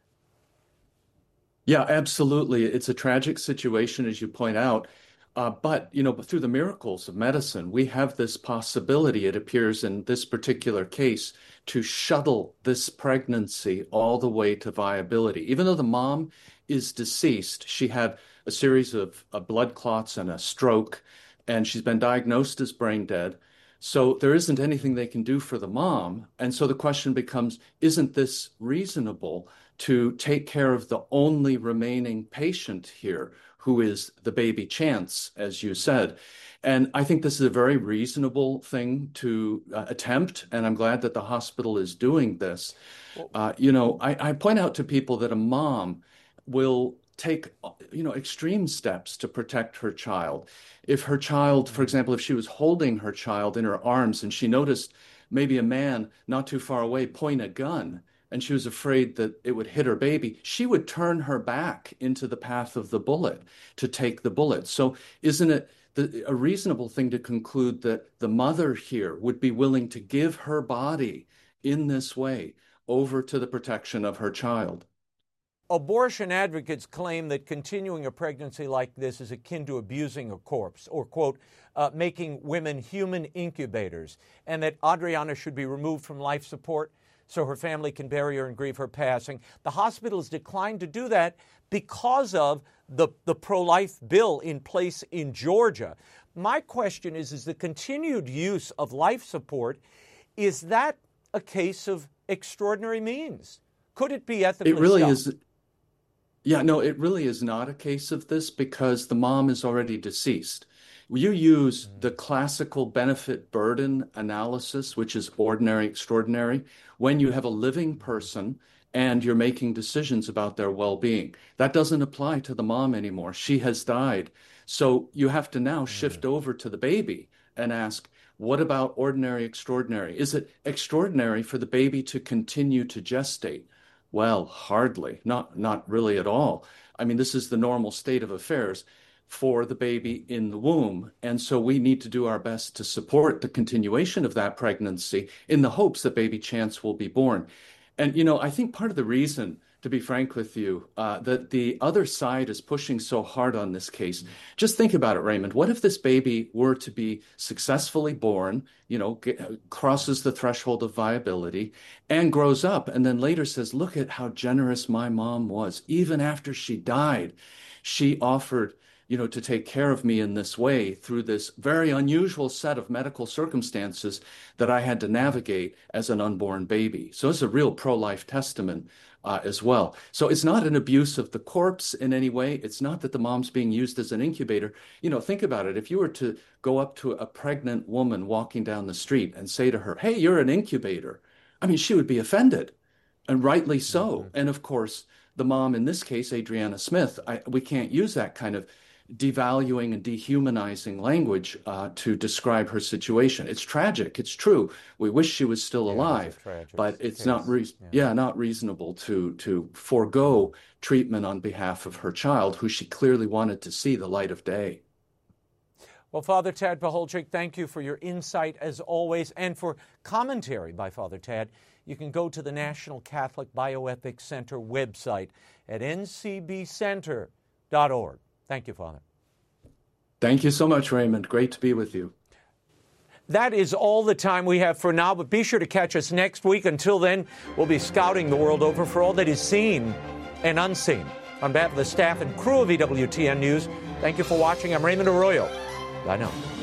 Yeah, absolutely. It's a tragic situation, as you point out. Uh, but, you know, through the miracles of medicine, we have this possibility, it appears in this particular case, to shuttle this pregnancy all the way to viability. Even though the mom is deceased, she had a series of uh, blood clots and a stroke, and she's been diagnosed as brain dead. So there isn't anything they can do for the mom. And so the question becomes, isn't this reasonable to take care of the only remaining patient here, who is the baby Chance, as you said? And I think this is a very reasonable thing to uh, attempt, and I'm glad that the hospital is doing this. Uh, you know, I, I point out to people that a mom will take, you know, extreme steps to protect her child. If her child, for example, if she was holding her child in her arms and she noticed maybe a man not too far away point a gun, and she was afraid that it would hit her baby, she would turn her back into the path of the bullet to take the bullet. So isn't it the, a reasonable thing to conclude that the mother here would be willing to give her body in this way over to the protection of her child? Abortion advocates claim that continuing a pregnancy like this is akin to abusing a corpse or, quote, uh, making women human incubators, and that Adriana should be removed from life support so her family can bury her and grieve her passing. The hospital has declined to do that because of the, the pro-life bill in place in Georgia. My question is, is the continued use of life support, is that a case of extraordinary means? Could it be ethically It really so? is. Yeah, no, it really is not a case of this because the mom is already deceased. You use the classical benefit burden analysis, which is ordinary, extraordinary, when you have a living person and you're making decisions about their well-being. That doesn't apply to the mom anymore. She has died. So you have to now shift over to the baby and ask, what about ordinary, extraordinary? Is it extraordinary for the baby to continue to gestate? Well, hardly, not, not really at all. I mean, this is the normal state of affairs for the baby in the womb. And so we need to do our best to support the continuation of that pregnancy in the hopes that baby Chance will be born. And, you know, I think part of the reason, to be frank with you, uh, that the other side is pushing so hard on this case. Just think about it, Raymond. What if this baby were to be successfully born, you know, get, crosses the threshold of viability and grows up and then later says, look at how generous my mom was. Even after she died, she offered, you know, to take care of me in this way through this very unusual set of medical circumstances that I had to navigate as an unborn baby. So it's a real pro-life testament uh, as well. So it's not an abuse of the corpse in any way. It's not that the mom's being used as an incubator. You know, think about it. If you were to go up to a pregnant woman walking down the street and say to her, hey, you're an incubator, I mean, she would be offended, and rightly so. Mm-hmm. And of course, the mom in this case, Adriana Smith, I, we can't use that kind of devaluing and dehumanizing language uh, to describe her situation. It's tragic. It's true. We wish she was still yeah, alive, it's but it's case. not re- yeah. yeah, not reasonable to to forego treatment on behalf of her child, who she clearly wanted to see the light of day. Well, Father Tad Pacholczyk, thank you for your insight as always, and for commentary by Father Tad. You can go to the National Catholic Bioethics Center website at n c b center dot org. Thank you, Father. Thank you so much, Raymond. Great to be with you. That is all the time we have for now, but be sure to catch us next week. Until then, we'll be scouting the world over for all that is seen and unseen. On behalf of the staff and crew of E W T N News, thank you for watching. I'm Raymond Arroyo. Bye now.